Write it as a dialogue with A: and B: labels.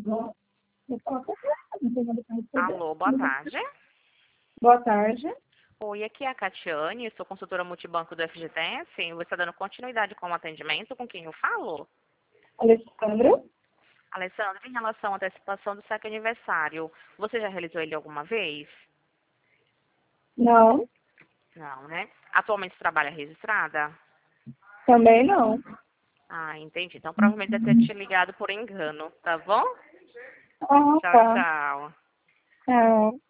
A: Alô, boa tarde.
B: Boa tarde.
A: Oi, aqui é a Catiane, sou consultora multibanco do FGTS. Você está dando continuidade com o atendimento com quem eu falo?
B: Alessandra?
A: Alessandra, em relação à antecipação do saque aniversário, você já realizou ele alguma vez?
B: Não.
A: Não, né? Atualmente trabalha registrada?
B: Também não.
A: Ah, entendi. Então provavelmente deve ter te ligado por engano, tá bom?
B: Ah,
A: Tchau,
B: tá.
A: tchau.
B: Tchau.